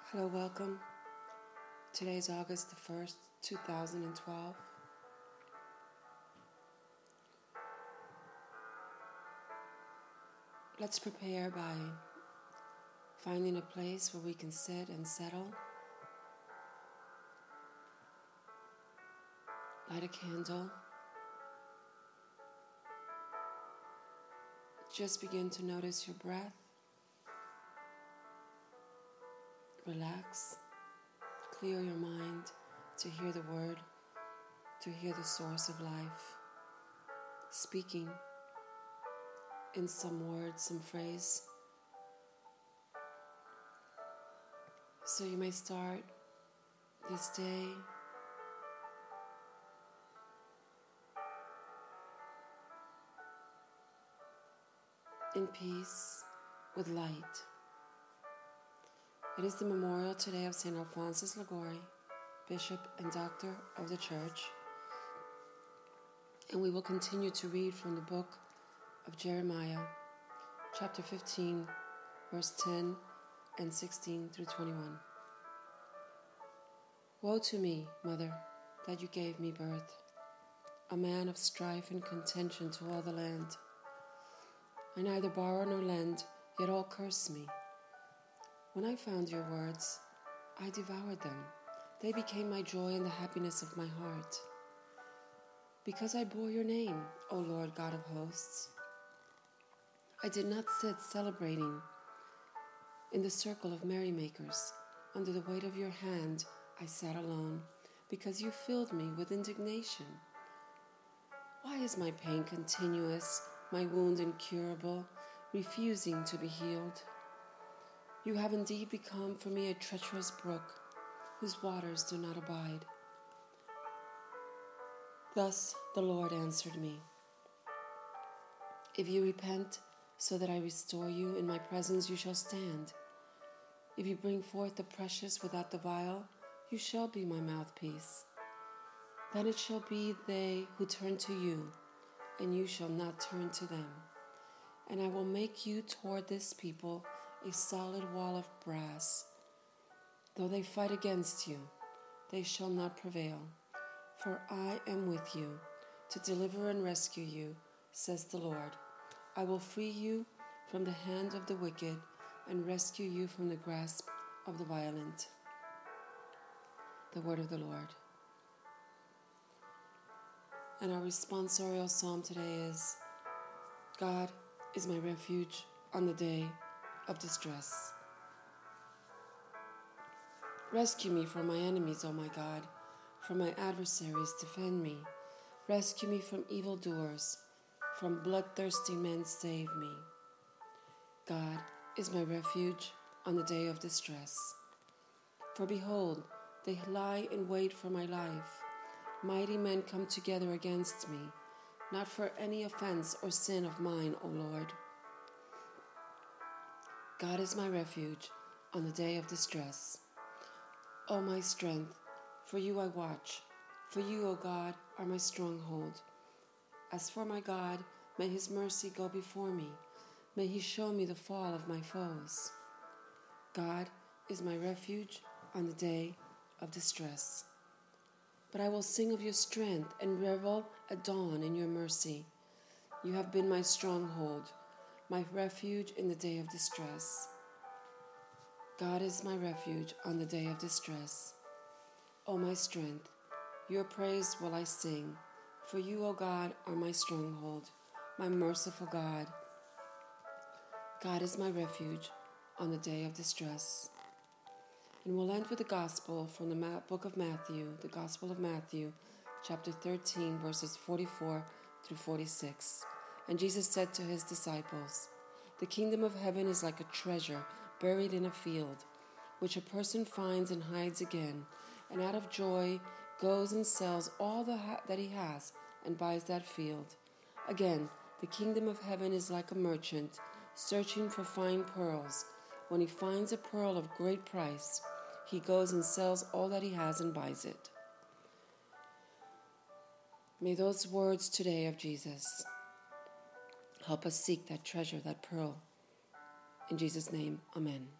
Hello, welcome. Today is August the 1st, 2012. Let's prepare by finding a place where we can sit and settle. Light a candle. Just begin to notice your breath. Relax. Clear your mind to hear the word, to hear the source of life, speaking in some word, some phrase. So you may start this day in peace with light. It is the memorial today of St. Alphonsus Liguori, Bishop and Doctor of the Church, and we will continue to read from the book of Jeremiah, chapter 15, verse 10 and 16 through 21. Woe to me, mother, that you gave me birth, a man of strife and contention to all the land. I neither borrow nor lend, yet all curse me. When I found your words, I devoured them. They became my joy and the happiness of my heart. Because I bore your name, O Lord God of hosts, I did not sit celebrating in the circle of merrymakers. Under the weight of your hand, I sat alone, because you filled me with indignation. Why is my pain continuous, my wound incurable, refusing to be healed? You have indeed become for me a treacherous brook, whose waters do not abide. Thus the Lord answered me, if you repent, so that I restore you, in my presence you shall stand. If you bring forth the precious without the vile, you shall be my mouthpiece. Then it shall be they who turn to you, and you shall not turn to them. And I will make you toward this people a solid wall of brass. Though they fight against you, they shall not prevail. For I am with you, to deliver and rescue you, says the Lord. I will free you from the hand of the wicked, and rescue you from the grasp of the violent. The word of the Lord. And our responsorial psalm today is, God is my refuge on the day of distress. Rescue me from my enemies, O my God, from my adversaries defend me. Rescue me from evildoers, from bloodthirsty men save me. God is my refuge on the day of distress. For behold, they lie in wait for my life. Mighty men come together against me, not for any offense or sin of mine, O Lord. God is my refuge on the day of distress. O my strength, for you I watch. For you, O God, are my stronghold. As for my God, may his mercy go before me. May he show me the fall of my foes. God is my refuge on the day of distress. But I will sing of your strength and revel at dawn in your mercy. You have been my stronghold, my refuge in the day of distress. God is my refuge on the day of distress. O my strength, your praise will I sing. For you, O God, are my stronghold, my merciful God. God is my refuge on the day of distress. And we'll end with the gospel from the book of Matthew, the Gospel of Matthew, chapter 13, verses 44 through 46. And Jesus said to his disciples, the kingdom of heaven is like a treasure buried in a field, which a person finds and hides again, and out of joy goes and sells all that he has and buys that field. Again, the kingdom of heaven is like a merchant searching for fine pearls. When he finds a pearl of great price, he goes and sells all that he has and buys it. May those words today of Jesus help us seek that treasure, that pearl. In Jesus' name, amen.